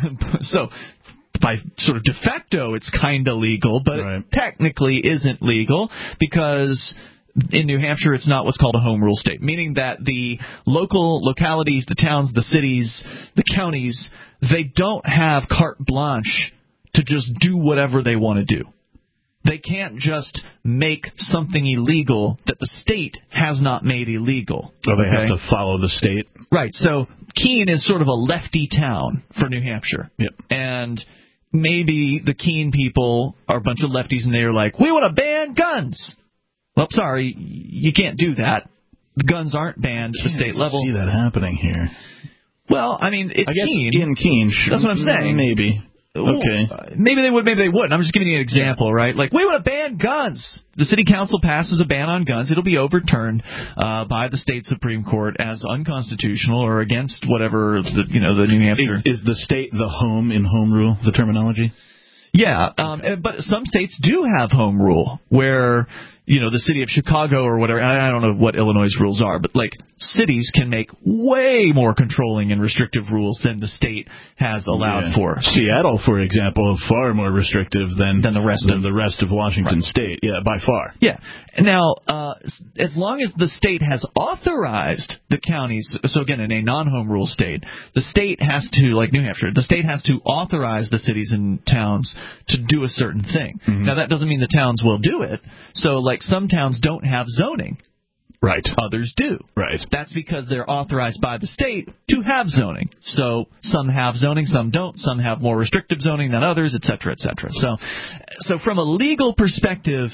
so by sort of de facto, it's kind of legal, but right. it technically isn't legal because in New Hampshire, it's not what's called a home rule state, meaning that the local localities, the towns, the cities, the counties, they don't have carte blanche to just do whatever they want to do. They can't just make something illegal that the state has not made illegal. So they okay? have to follow the state? Right. So Keene is sort of a lefty town for New Hampshire. Yep. And maybe the Keene people are a bunch of lefties and they're like, we want to ban guns. Well, sorry, you can't do that. Guns aren't banned at the state level. I see that happening here. Well, I mean, it's I guess Keene. in Keene, sure. That's what I'm saying. Maybe. Okay. Well, maybe they would, maybe they wouldn't. I'm just giving you an example, right? Like, we want to ban guns. The city council passes a ban on guns. It'll be overturned uh, by the state Supreme Court as unconstitutional or against whatever, the, you know, the New Hampshire. Is, is the state the home in home rule, the terminology? Yeah, um, but some states do have home rule where, you know, the city of Chicago or whatever, I don't know what Illinois' rules are, but, like, cities can make way more controlling and restrictive rules than the state has allowed yeah. for. Seattle, for example, far more restrictive than, than the rest than of the rest of Washington right. State. Yeah, by far. Yeah. Now, uh, as long as the state has authorized the counties, so again, in a non-home rule state, the state has to, like New Hampshire, the state has to authorize the cities and towns to do a certain thing. Mm-hmm. Now, that doesn't mean the towns will do it. So, like, some towns don't have zoning. Right. Others do. Right. That's because they're authorized by the state to have zoning. So some have zoning, some don't. Some have more restrictive zoning than others, et cetera, et cetera. So, so from a legal perspective,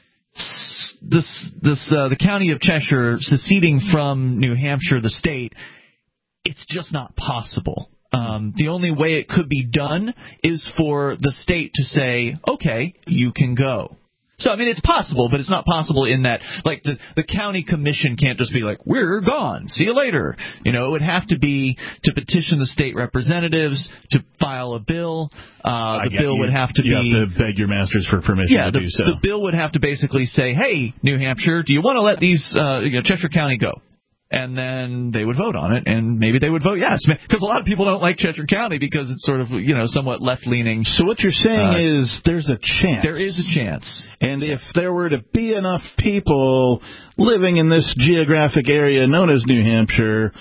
this, this, uh, the county of Cheshire seceding from New Hampshire, the state, it's just not possible. Um, the only way it could be done is for the state to say, okay, you can go. So, I mean, it's possible, but it's not possible in that, like, the, the county commission can't just be like, we're gone, see you later. You know, it would have to be to petition the state representatives to file a bill. Uh, the bill you, would have to you be... You have to beg your masters for permission yeah, to the, do so. the bill would have to basically say, hey, New Hampshire, do you want to let these, uh, you know, Cheshire County go? And then they would vote on it, and maybe they would vote yes. Because a lot of people don't like Cheshire County because it's sort of, you know, somewhat left-leaning. So what you're saying uh, is there's a chance. There is a chance. And if there were to be enough people living in this geographic area known as New Hampshire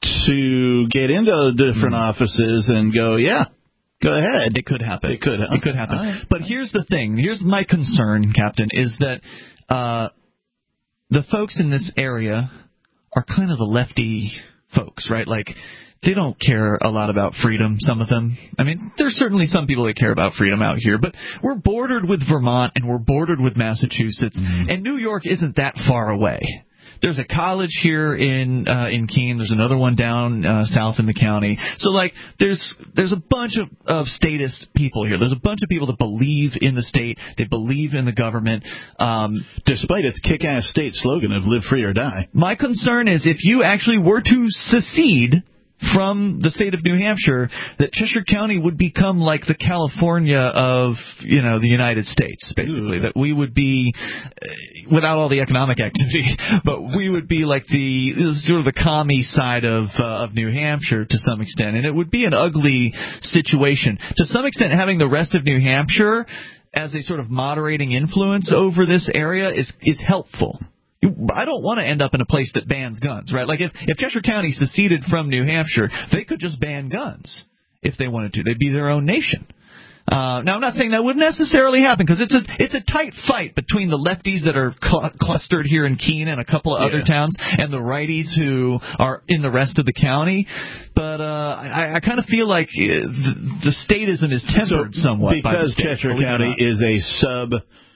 to get into different mm. offices and go, yeah, go ahead. It could happen. It could happen. It could happen. Right. But here's the thing. Here's my concern, Captain, is that uh, the folks in this area are kind of the lefty folks, right? Like, they don't care a lot about freedom, some of them. I mean, there's certainly some people that care about freedom out here, but we're bordered with Vermont and we're bordered with Massachusetts, mm-hmm. and New York isn't that far away. There's a college here in uh, in Keene. There's another one down uh, south in the county. So, like, there's there's a bunch of, of statist people here. There's a bunch of people that believe in the state. They believe in the government. Um, Despite its kick-ass state slogan of live free or die. My concern is if you actually were to secede from the state of New Hampshire, that Cheshire County would become like the California of, you know, the United States, basically. Ooh. That we would be, uh, without all the economic activity, but we would be like the sort of the commie side of uh, of New Hampshire to some extent, and it would be an ugly situation. To some extent, having the rest of New Hampshire as a sort of moderating influence over this area is is helpful. I don't want to end up in a place that bans guns, right? Like, if, if Cheshire County seceded from New Hampshire, they could just ban guns if they wanted to. They'd be their own nation. Uh, now, I'm not saying that would necessarily happen because it's a it's a tight fight between the lefties that are cl- clustered here in Keene and a couple of yeah. other towns and the righties who are in the rest of the county. But uh, I, I kind of feel like the, the statism is tempered so, somewhat because by the state. Cheshire County is a sub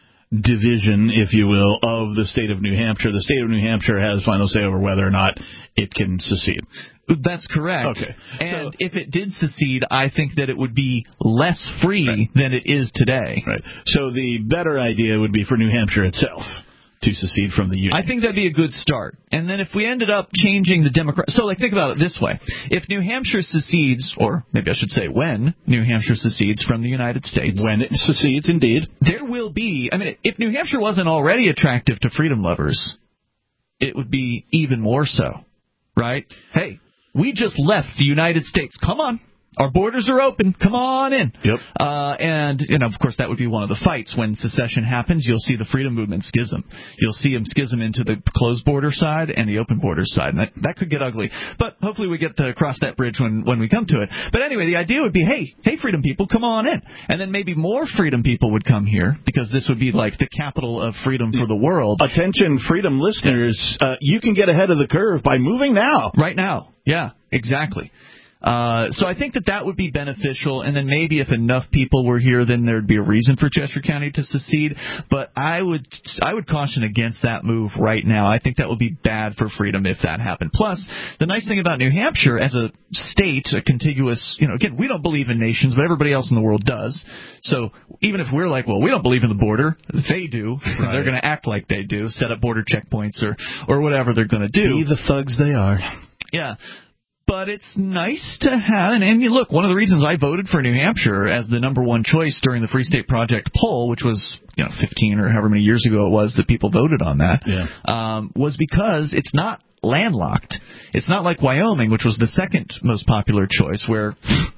division, if you will, of the state of New Hampshire. The state of New Hampshire has final say over whether or not it can secede. That's correct. Okay. And so, if it did secede, I think that it would be less free right. than it is today. Right. So the better idea would be for New Hampshire itself to secede from the Union. I think that'd be a good start. And then if we ended up changing the Democrat... So, like, think about it this way. If New Hampshire secedes, or maybe I should say when New Hampshire secedes from the United States... When it secedes, indeed. There will be... I mean, if New Hampshire wasn't already attractive to freedom lovers, it would be even more so, right? Hey, we just left the United States. Come on. Our borders are open. Come on in. Yep. Uh, and, you know, of course, that would be one of the fights. When secession happens, you'll see the freedom movement schism. You'll see them schism into the closed border side and the open border side. And that, that could get ugly. But hopefully we get to cross that bridge when, when we come to it. But anyway, the idea would be, hey, hey, freedom people, come on in. And then maybe more freedom people would come here because this would be like the capital of freedom for the world. Attention, freedom listeners, uh, you can get ahead of the curve by moving now. Right now. Yeah, exactly. Uh, so I think that that would be beneficial, and then maybe if enough people were here, then there'd be a reason for Cheshire County to secede. But I would I would caution against that move right now. I think that would be bad for freedom if that happened. Plus, the nice thing about New Hampshire as a state, a contiguous, you know, again, we don't believe in nations, but everybody else in the world does. So even if we're like, well, we don't believe in the border, they do. Right. They're going to act like they do, set up border checkpoints or, or whatever they're going to do. Be the thugs they are. Yeah. But it's nice to have, and, and look, one of the reasons I voted for New Hampshire as the number one choice during the Free State Project poll, which was, you know, fifteen or however many years ago it was that people voted on that, yeah. um, was because it's not landlocked. It's not like Wyoming, which was the second most popular choice, where,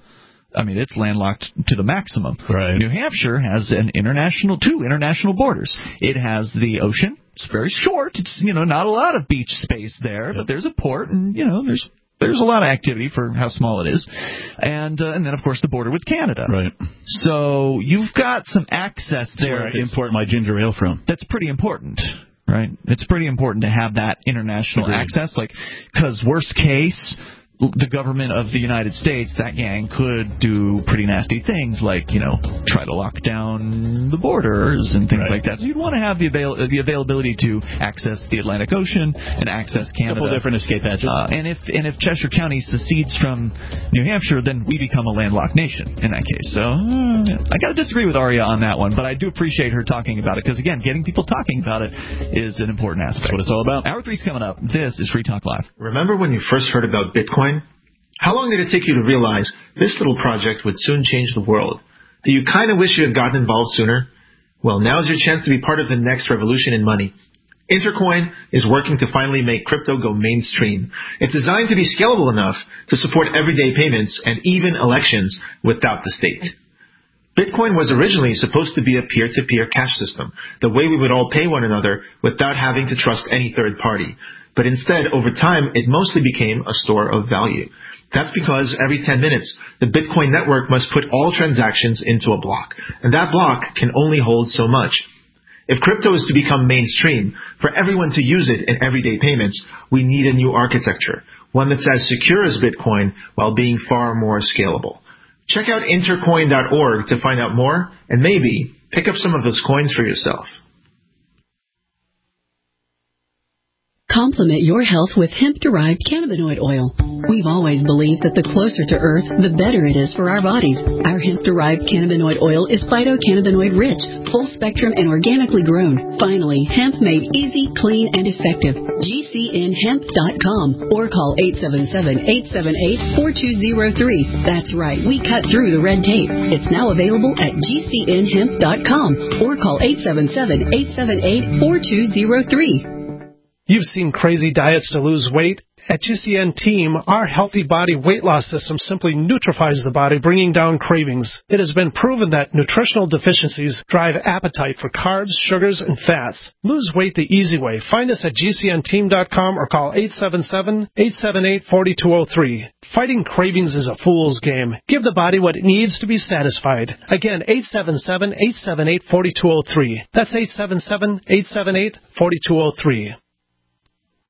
I mean, it's landlocked to the maximum. Right. New Hampshire has an international, two international borders. It has the ocean. It's very short. It's, you know, not a lot of beach space there, yep. but there's a port, and, you know, there's There's a lot of activity for how small it is. And uh, and then, of course, the border with Canada. Right. So you've got some access there. That's where I import my ginger ale from. That's pretty important, right? It's pretty important to have that international Agreed. access. Like, because worst case, the government of the United States, that gang, could do pretty nasty things like, you know, try to lock down the borders and things right. like that. So you'd want to have the avail- the availability to access the Atlantic Ocean and access Canada. A couple different escape hatches. Uh, and if and if Cheshire County secedes from New Hampshire, then we become a landlocked nation in that case. So uh, I got to disagree with Aria on that one, but I do appreciate her talking about it because, again, getting people talking about it is an important aspect. That's what it's all about. Hour three's coming up. This is Free Talk Live. Remember when you first heard about Bitcoin? How long did it take you to realize this little project would soon change the world? Do you kind of wish you had gotten involved sooner? Well, now's your chance to be part of the next revolution in money. Intercoin is working to finally make crypto go mainstream. It's designed to be scalable enough to support everyday payments and even elections without the state. Bitcoin was originally supposed to be a peer-to-peer cash system, the way we would all pay one another without having to trust any third party. But instead, over time, it mostly became a store of value. That's because every ten minutes, the Bitcoin network must put all transactions into a block, and that block can only hold so much. If crypto is to become mainstream, for everyone to use it in everyday payments, we need a new architecture, one that's as secure as Bitcoin while being far more scalable. Check out intercoin dot org to find out more, and maybe pick up some of those coins for yourself. Complement your health with hemp-derived cannabinoid oil. We've always believed that the closer to Earth, the better it is for our bodies. Our hemp-derived cannabinoid oil is phytocannabinoid-rich, full-spectrum, and organically grown. Finally, hemp made easy, clean, and effective. G C N hemp dot com or call eight seven seven, eight seven eight, four two zero three. That's right, we cut through the red tape. It's now available at G C N hemp dot com or call eight seven seven, eight seven eight, four two zero three. You've seen crazy diets to lose weight, At G C N Team, our Healthy Body Weight Loss System simply neutralizes the body, bringing down cravings. It has been proven that nutritional deficiencies drive appetite for carbs, sugars, and fats. Lose weight the easy way. Find us at G C N team dot com or call eight seven seven, eight seven eight, four two zero three. Fighting cravings is a fool's game. Give the body what it needs to be satisfied. Again, eight seven seven, eight seven eight, four two zero three. That's eight seven seven, eight seven eight, four two zero three.